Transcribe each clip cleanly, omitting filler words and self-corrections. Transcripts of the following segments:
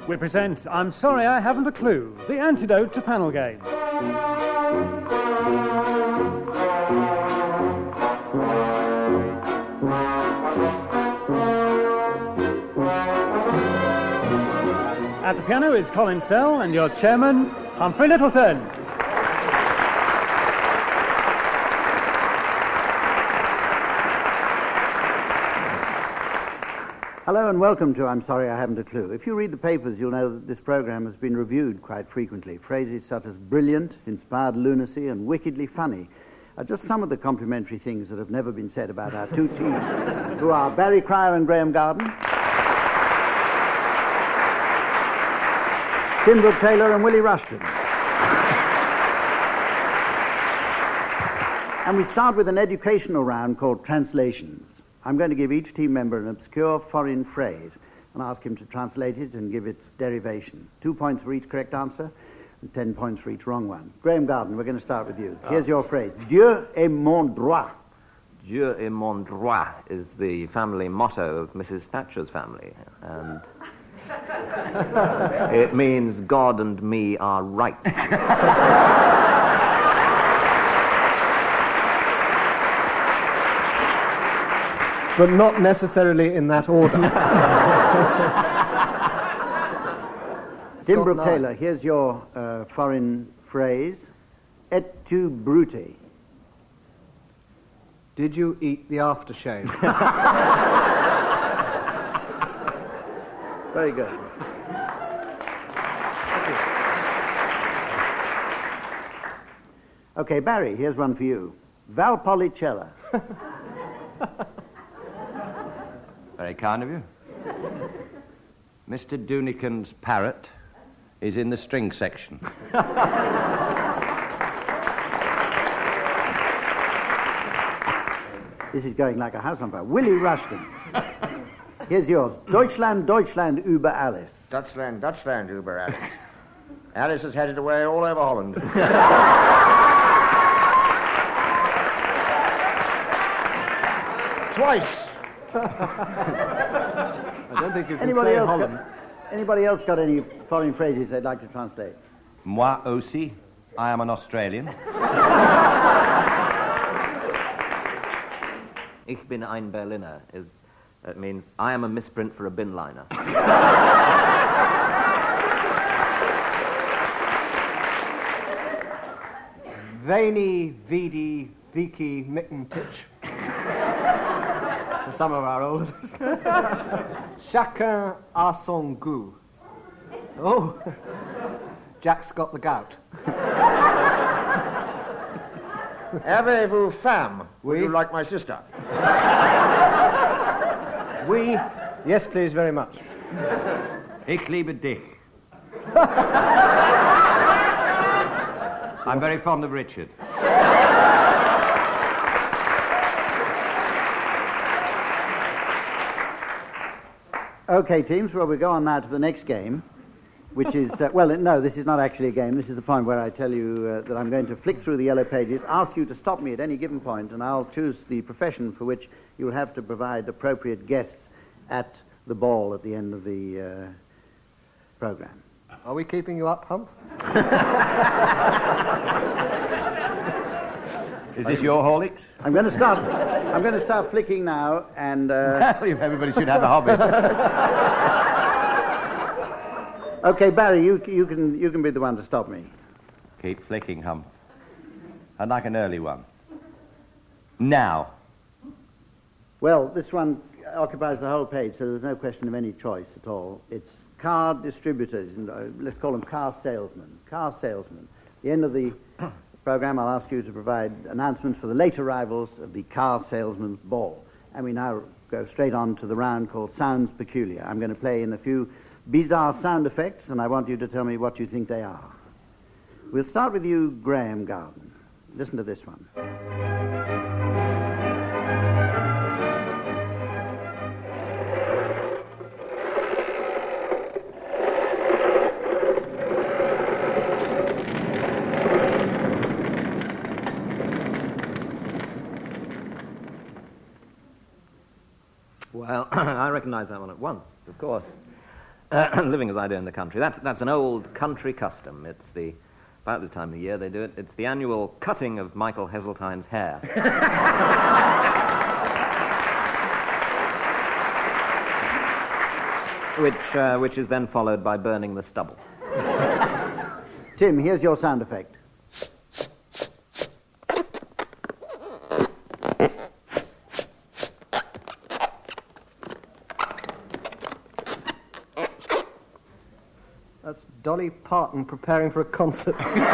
We present I'm Sorry I Haven't a Clue, the antidote to panel games. At the piano is Colin Sell and your chairman, Humphrey Littleton. Hello and welcome to I'm Sorry I Haven't a Clue. If you read the papers, you'll know that this programme has been reviewed quite frequently. Phrases such as brilliant, inspired lunacy and wickedly funny are just some of the complimentary things that have never been said about our two teams, who are Barry Cryer and Graham Garden, Tim Brooke-Taylor and Willie Rushton. And we start with an educational round called Translations. I'm going to give each team member an obscure foreign phrase and ask him to translate it and give its derivation. 2 points for each correct answer and 10 points for each wrong one. Graham Garden, we're going to start with you. Here's your phrase. Dieu est mon droit. Dieu est mon droit is the family motto of Mrs. Thatcher's family, and it means God and me are right. But not necessarily in that order. Tim Brooke-Taylor, here's your foreign phrase. Et tu brute. Did you eat the aftershave? Very good. Okay, Barry, here's one for you. Valpolicella. Very kind of you. Mr. Dunican's parrot is in the string section. This is going like a house on fire. Willie Rushton. Here's yours. Deutschland, Deutschland über alles. Dutchland, Dutchland, über Alice. Alice has headed away all over Holland. Twice. I don't think you can Anybody say else Holland. Anybody else got any foreign phrases they'd like to translate? Moi aussi, I am an Australian. Ich bin ein Berliner means I am a misprint for a bin liner. Veni, vidi, vici, mittentitch. For some of our older listeners. Chacun a son goût. Oh, Jack's got the gout. Avez-vous femme? Would Oui. you like my sister? We, yes please, very much. Ich liebe dich. I'm very fond of Richard. Okay, teams, well, we go on now to the next game, which is, no, this is not actually a game. This is the point where I tell you that I'm going to flick through the yellow pages, ask you to stop me at any given point, and I'll choose the profession for which you'll have to provide appropriate guests at the ball at the end of the program. Are we keeping you up, Hump? Is this your Horlicks? I'm going to start flicking now, and Everybody should have a hobby. okay, Barry, you can be the one to stop me. Keep flicking, Hump. I'd like an early one. Now. Well, this one occupies the whole page, so there's no question of any choice at all. It's car distributors, and let's call them car salesmen. Car salesmen. At the end of the program, I'll ask you to provide announcements for the late arrivals of the car salesman's ball. And we now go straight on to the round called Sounds Peculiar. I'm going to play in a few bizarre sound effects, and I want you to tell me what you think they are. We'll start with you, Graham Garden. Listen to this one. Well, I recognize that one at once, of course. living as I do in the country. That's an old country custom. It's about this time of the year they do it. It's the annual cutting of Michael Heseltine's hair. which is then followed by burning the stubble. Tim, here's your sound effect. That's Dolly Parton preparing for a concert.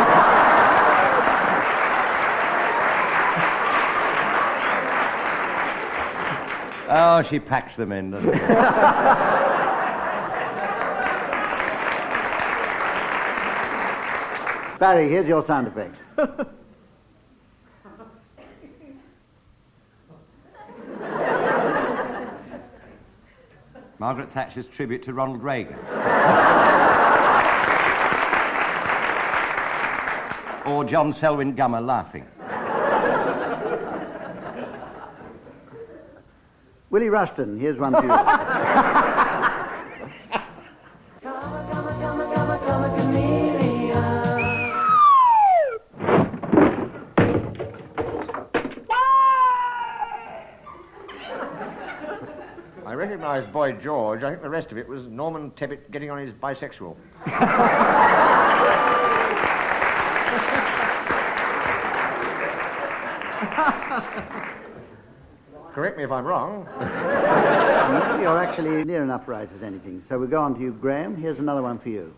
Oh, she packs them in, doesn't she? Barry, here's your sound effect. Margaret Thatcher's tribute to Ronald Reagan. Or John Selwyn Gummer laughing. Willie Rushton, here's one for you. I recognised Boy George. I think the rest of it was Norman Tebbit getting on his bisexual. Correct me if I'm wrong. You're actually near enough right as anything. So we'll go on to you, Graham. Here's another one for you.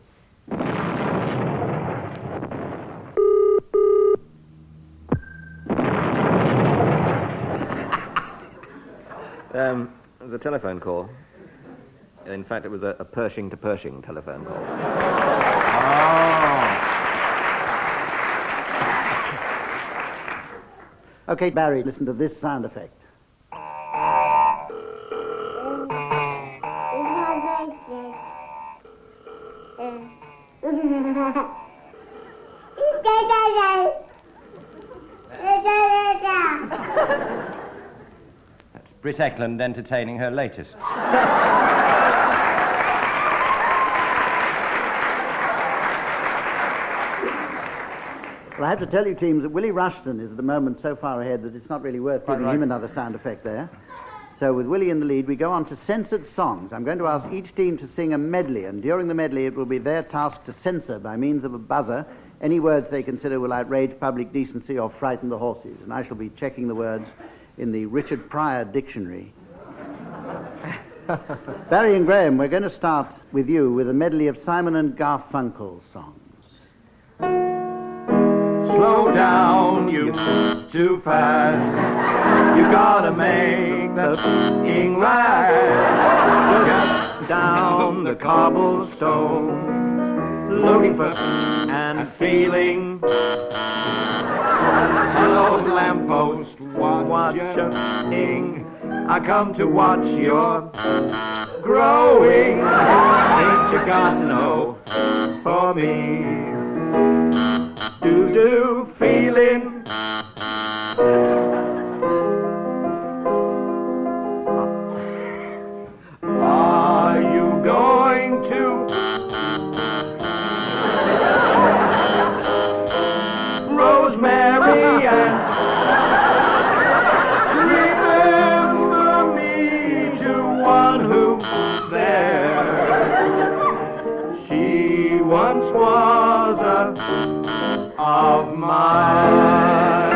It was a telephone call. In fact, it was a Pershing to Pershing telephone call. Okay, Barry, listen to this sound effect. That's Britt Ekland entertaining her latest. Well, I have to tell you, teams, that Willie Rushton is at the moment so far ahead that it's not really worth giving him another sound effect there. So with Willie in the lead, we go on to censored songs. I'm going to ask each team to sing a medley, and during the medley it will be their task to censor, by means of a buzzer, any words they consider will outrage public decency or frighten the horses. And I shall be checking the words in the Richard Pryor dictionary. Barry and Graham, we're going to start with you with a medley of Simon and Garfunkel songs. Slow down, you too fast. You gotta make the f***ing last. Just down the cobblestones, looking for and feeling. Hello, lamppost, watching. I come to watch your growing. Ain't you got no for me? Do feeling. Are you going to Rosemary and remember me to one who there? She once was of mine.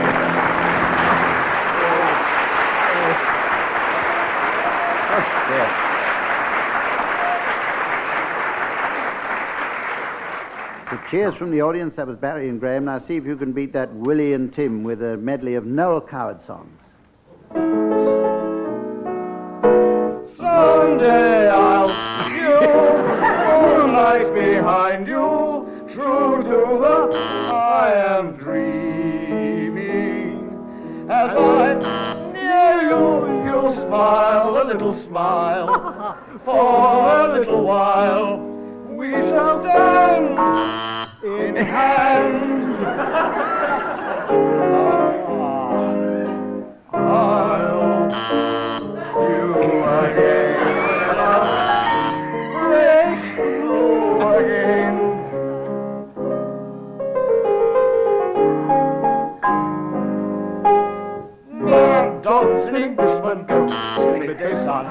So cheers from the audience. That was Barry and Graham. Now see if you can beat that Willie and Tim with a medley of Noel Coward songs. Someday I'll you moonlight behind you. True to the I am dreaming. As I'm near you, you'll smile a little smile. For a little while, we shall stand in hand. I'll you again. dogs and Englishmen go in the midday sun.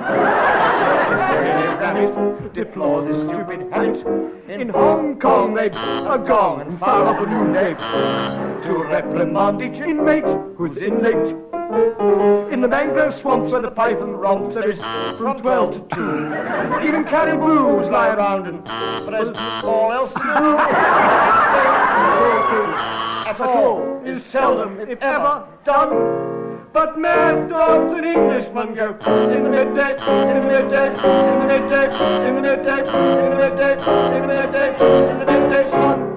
Rabbit deplores his stupid habit. In Hong Kong they beat a gong and fire off a noonday to reprimand each inmate who's in late. In the mangrove swamps where the python romps, there is from 12 to 2. Even caribous lie around and there's all else to do. At all is seldom, if ever, done. But mad dogs and Englishmen go in the midday, in the midday, in the midday, in the midday, in the midday, in the midday, in the midday sun.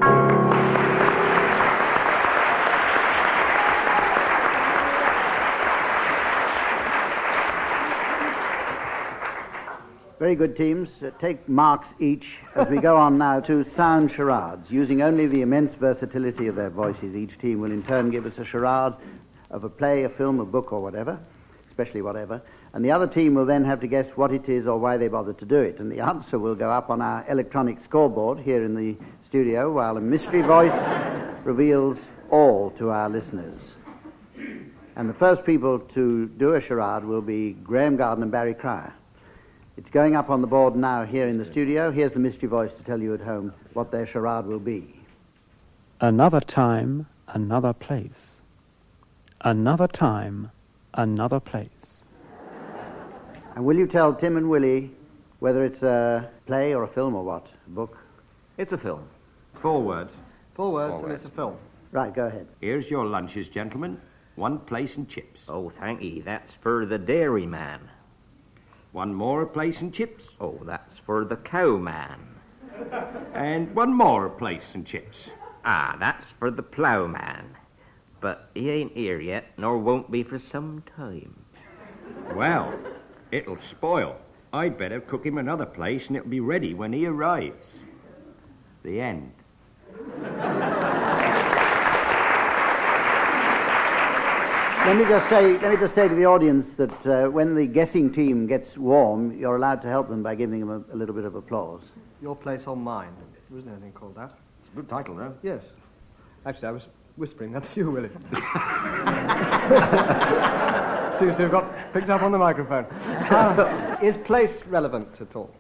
Very good teams. Take marks each as we go on now to sound charades. Using only the immense versatility of their voices, each team will in turn give us a charade of a play, a film, a book, or whatever, especially whatever, and the other team will then have to guess what it is or why they bothered to do it, and the answer will go up on our electronic scoreboard here in the studio while a mystery voice reveals all to our listeners. And the first people to do a charade will be Graham Garden and Barry Cryer. It's going up on the board now here in the studio. Here's the mystery voice to tell you at home what their charade will be. Another time, another place. Another time, another place. And will you tell Tim and Willie whether it's a play or a film or what? A book? It's a film. 4 words. 4 words and it's a film. Right, go ahead. Here's your lunches, gentlemen. 1 place and chips. Oh, thank ye. That's for the dairyman. 1 more place and chips. Oh, that's for the cowman. And 1 more place and chips. Ah, that's for the ploughman. But he ain't here yet, nor won't be for some time. Well, it'll spoil. I'd better cook him another place and it'll be ready when he arrives. The end. Let me just say to the audience that when the guessing team gets warm, you're allowed to help them by giving them a little bit of applause. Your Place on Mine. There wasn't anything called that. It's a good title, though. Yes. Actually, I was whispering that to you, Willie. Seems to have got picked up on the microphone. Is place relevant at all?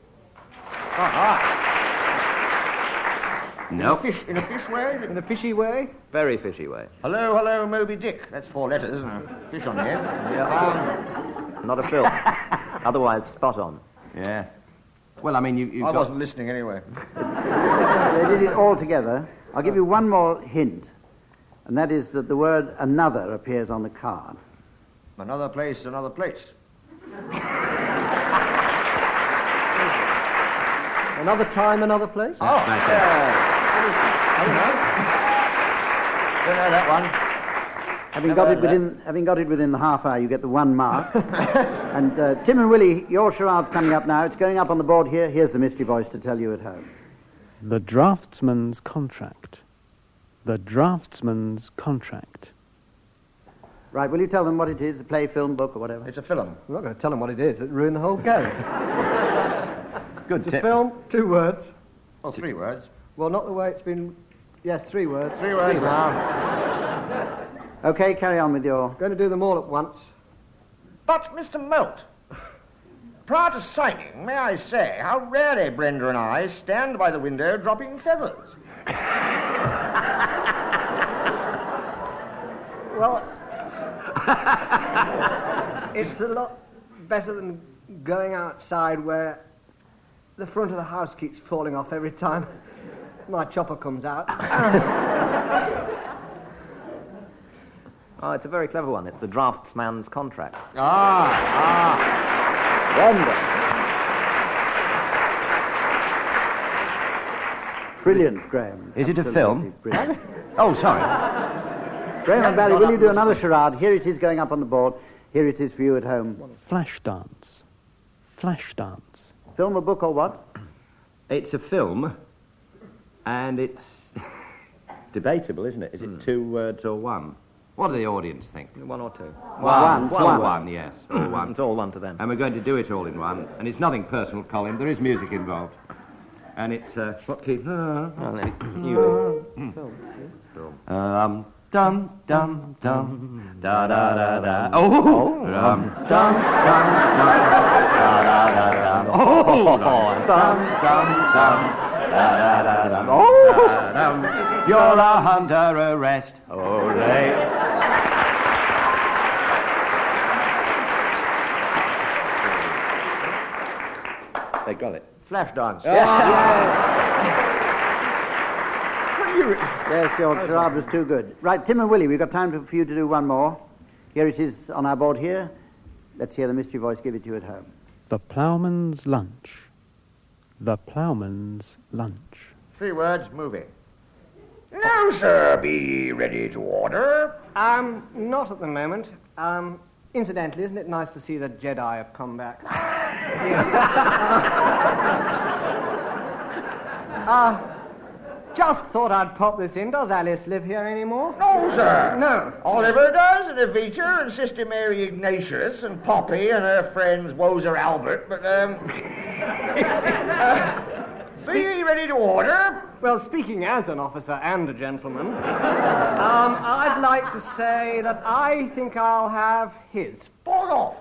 No. In a fish way? In a fishy way? Very fishy way. Hello, hello, Moby Dick. That's 4 letters, isn't it? Fish on the end. Not a film. Otherwise, spot on. Yeah. Well, I mean, you I wasn't listening anyway. They did it all together. I'll give you one more hint, and that is that the word another appears on the card. Another place, another place. Another time, another place? Don't know that one. Having got it within the half hour, you get the 1 mark. And Tim and Willie, your charade's coming up now. It's going up on the board here. Here's the mystery voice to tell you at home. The draftsman's contract. The draftsman's contract. Right, will you tell them what it is, a play, film, book, or whatever? It's a film. I'm not going to tell them what it is. It'd ruin the whole game. Good It's a tip. film, 2 words. Oh, 3 words. Well, not the way it's been... Yes, 3 words. 3 words now. Okay, carry on with your... Going to do them all at once. But, Mr. Moult, prior to signing, may I say how rarely Brenda and I stand by the window dropping feathers. Well, it's a lot better than going outside where the front of the house keeps falling off every time my chopper comes out. Oh, it's a very clever one. It's the draftsman's contract. Brilliant, Graham. Is it a Absolutely film? brilliant. Oh, sorry. Graham and Barry, will you do another charade? Here it is going up on the board. Here it is for you at home. Flash dance. Flash dance. Film, a book, or what? It's a film, and it's debatable, isn't it? Is it 2 words or 1? What do the audience think? 1 or 2. One. Yes, all 1. It's all 1 to them. And we're going to do it all in 1. And it's nothing personal, Colin. There is music involved. And it's what key? Dum, dum, dum, da da da da. Oh, dum, dum, dum, dum, da da da da. Oh, dum, dum, dum, da da da da. Oh, dum. You're under arrest. Ole. They got it. Flash dance. Yes, your charade was too good. Right, Tim and Willie, we've got time for you to do one more. Here it is on our board here. Let's hear the mystery voice give it to you at home. The Ploughman's Lunch. The Ploughman's Lunch. 3 words, movie. Now, sir, be ready to order. Not at the moment. Incidentally, isn't it nice to see the Jedi have come back? Just thought I'd pop this in. Does Alice live here anymore? No, sir. No. Oliver does, and Evita, and Sister Mary Ignatius, and Poppy, and her friends Wozer Albert, but, be ready to order. Well, speaking as an officer and a gentleman, I'd like to say that I think I'll have his. Bog off.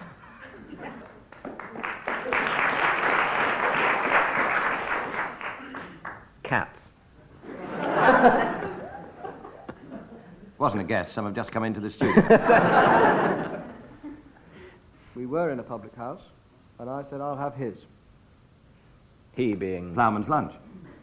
Cats. Wasn't a guess. Some have just come into the studio. We were in a public house, and I said I'll have his. He being... Ploughman's Lunch.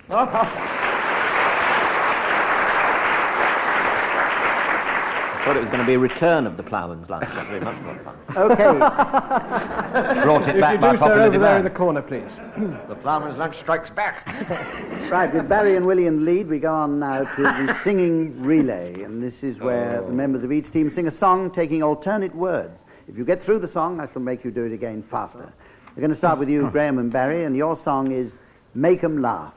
I thought it was going to be a return of the Ploughman's Lunch. That would be much more fun. Okay. Brought it If back you by do so popular over there in demand. the corner, please. The Ploughman's Lunch strikes back. Right, with Barry and Willie in the lead, we go on now to the singing relay. And this is where the members of each team sing a song taking alternate words. If you get through the song, I shall make you do it again faster. We're going to start with you, Graham and Barry, and your song is Make 'em Laugh.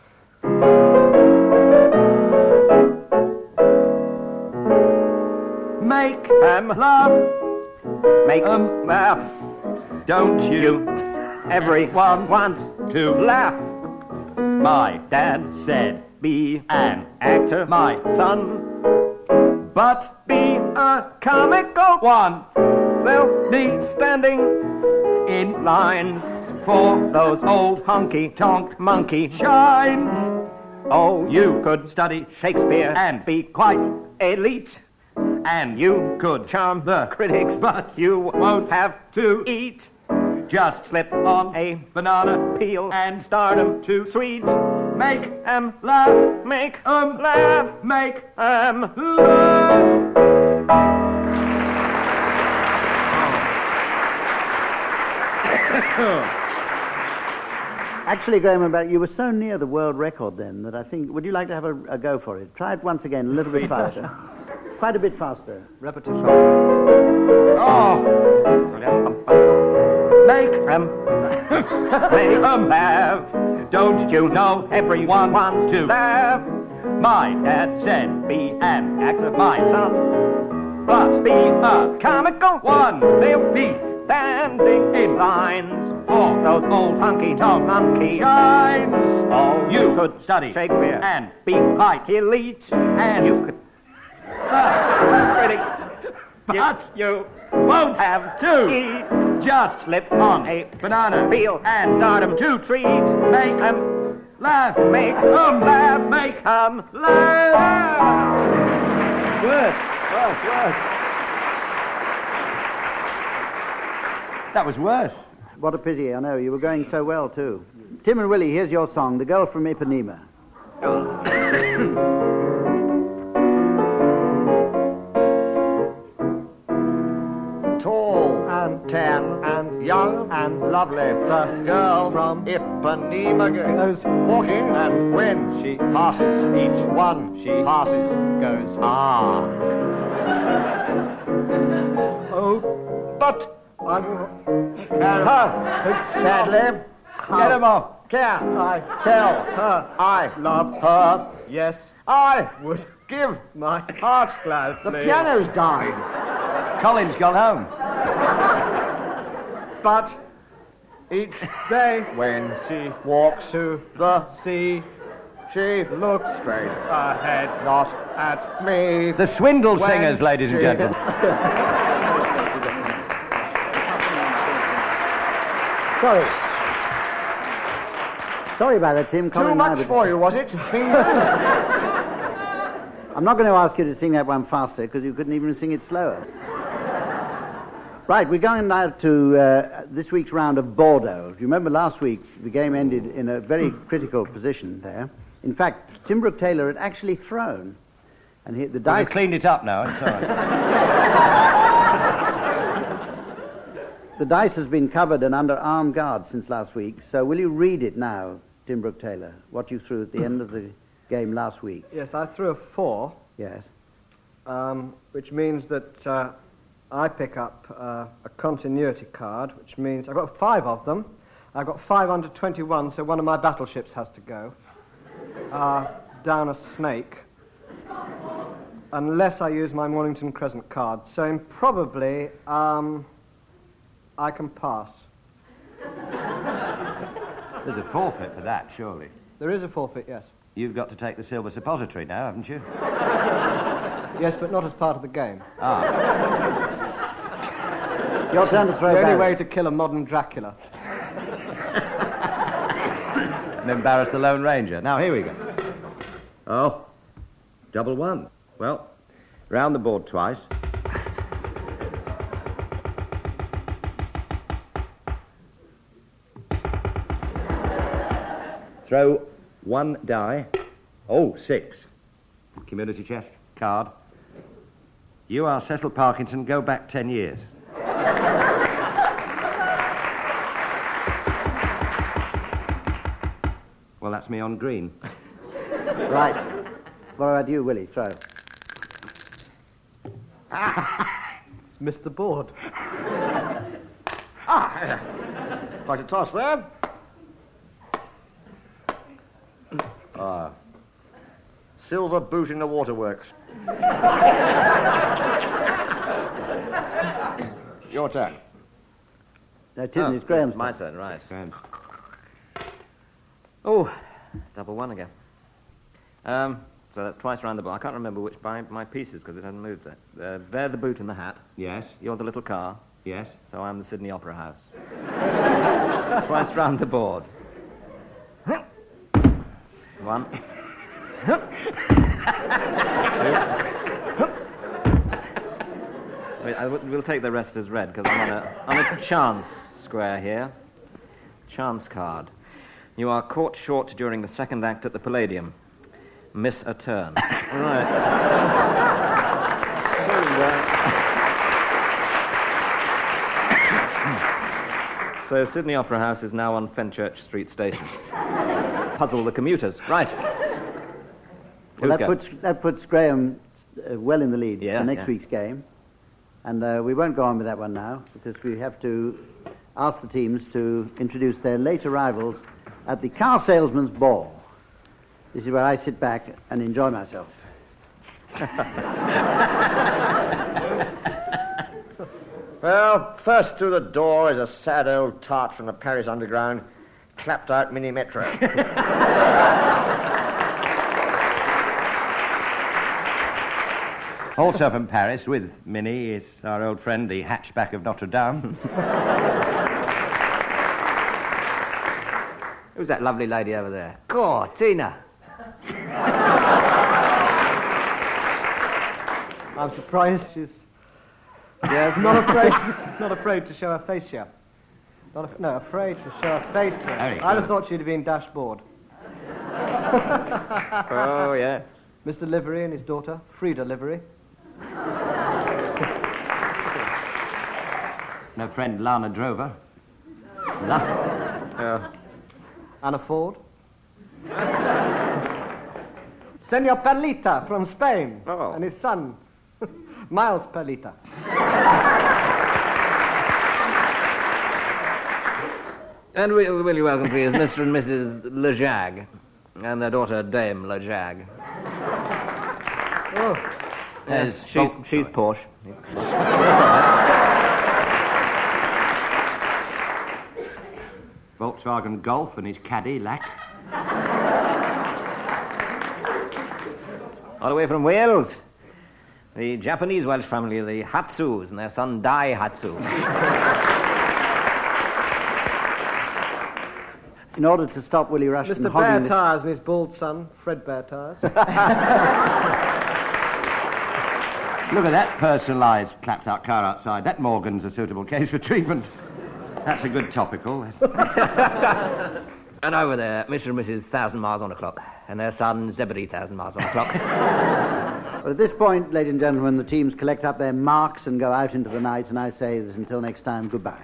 Make 'em laugh. Make 'em laugh. Don't you? Everyone wants To laugh. My Dad said, be an actor, my son. but Be a comical one They'll be standing in lines for those old honky-tonk monkey shines. Oh, you could Study Shakespeare and be quite elite. and You could charm the critics, but you won't have to eat. just Slip on a banana peel and stardom to sweet. make 'Em laugh, make 'em laugh, make 'em laugh. Actually, Graham and Barry, you were so near the world record then that I think, would you like to have a go for it? Try it once again, a little bit faster. Quite a bit faster. Repetition. Oh, make 'em make 'em laugh. don't you know Everyone wants to laugh. My Dad said, be an actor, my son. but Be a comical one They'll be standing in lines for those old honky-tonk monkey shines. Oh, You could study Shakespeare and be quite elite. and You could critics, but you won't have to eat. just Slip on a banana peel and stardom to treat. make 'em laugh. make 'em laugh, Make 'em laugh. Worse. That was worse. What a pity, I know. You were going so well, too. Tim and Willie, here's your song, The Girl from Ipanema. Tall and tan and young and lovely, the girl from Ipanema goes walking, and when she passes, each one she passes goes, ah. Oh, but sadly, Get him off. can I tell her I love her? Yes. I would give My heart's glad. the piano's died. Colin's gone home. But Each day when she walks to the see, She looked straight ahead, not at me. The Swindle When Singers, ladies and she- gentlemen. Sorry about that, Tim. Colin Too and I much were- for you, was it? Fingers? I'm not going to ask you to sing that one faster because you couldn't even sing it slower. Right, we're going now to this week's round of Bordeaux. You remember last week the game ended in a very critical position there. In fact, Tim Brooke Taylor had actually thrown, and the dice. I've cleaned it up now. It's all right. The dice has been covered and under armed guard since last week. So will you read it now, Tim Brooke Taylor? What you threw at the end of the game last week? Yes, I threw a 4, Yes. which means that I pick up a continuity card, which means I've got 5 of them. I've got 5 under 21, so one of my battleships has to go down a snake, unless I use my Mornington Crescent card. So probably I can pass. There's a forfeit for that, surely. There is a forfeit, yes. You've got to take the silver suppository now, haven't you? Yes, but not as part of the game. Your turn to throw The only back. way to kill a modern Dracula. And embarrass the Lone Ranger. Now, here we go. Oh, double one. Well, round the board twice. Throw 1 die. Oh, 6. Community chest, card. You are Cecil Parkinson, go back 10 years. Well, that's me on green. Right. What about you, Willie? Throw. It's missed the board. Quite a toss there. Silver boot in the waterworks. Your turn. No, it isn't. It's Graham's It's my turn. turn, right. Grand. Oh, double one again. So that's twice round the board. I can't remember which by my pieces because it hasn't moved there. They're the boot and the hat. Yes, You're the little car. yes. So I'm the Sydney Opera House. Twice round the board. 1. We'll take the rest as red because I'm on a chance square here. Chance card. You are caught short during the second act at the Palladium. Miss a turn. Right. So Sydney Opera House is now on Fenchurch Street Station. Puzzle the commuters. Right. Well, Who's go? that puts Graham well in the lead Yeah, for next yeah. week's game. And we won't go on with that one now because we have to ask the teams to introduce their late arrivals at the Car Salesman's Ball. This is where I sit back and enjoy myself. Well, first through the door is a sad old tart from the Paris Underground, clapped out Mini Metro. Also from Paris, with Minnie, is our old friend, the hatchback of Notre Dame. Who's that lovely lady over there? Cool, Tina. I'm surprised she's not afraid to show her face here. Afraid to show her face here. Very I'd have good. thought she'd have been dashboard. Oh, yes. Mr. Livery and his daughter, Frida Livery. No friend, Lana Drover. Anna Ford. Senor Perlita from Spain. Oh. And his son, Miles Perlita. And will you welcome, please, Mr. and Mrs. Lejague and their daughter, Dame Lejague. Oh, Yes, Yes, she's Porsche. Volkswagen Golf and his caddy, Lack. all the way from Wales. The Japanese Welsh family of the Hatsus and their son Dai Hatsu. In order to stop Willie Rushton Mr. hogging Bear the- Tires and his bald son, Fred Bear Tires. Look at that personalised clapped-out car outside. That Morgan's a suitable case for treatment. That's a good topical. And over there, Mr. and Mrs. 1,000 miles on the clock, and their son Zebedee 1,000 miles on the clock. Well, at this point, ladies and gentlemen, the teams collect up their marks and go out into the night, and I say that until next time, goodbye.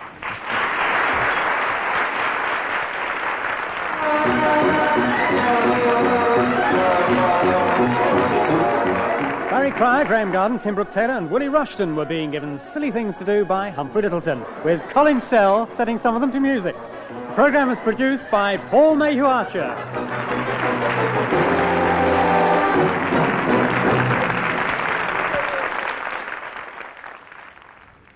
Barry Cryer, Graham Garden, Tim Brooke Taylor and Willie Rushton were being given silly things to do by Humphrey Lyttelton, with Colin Sell setting some of them to music. The programme was produced by Paul Mayhew Archer.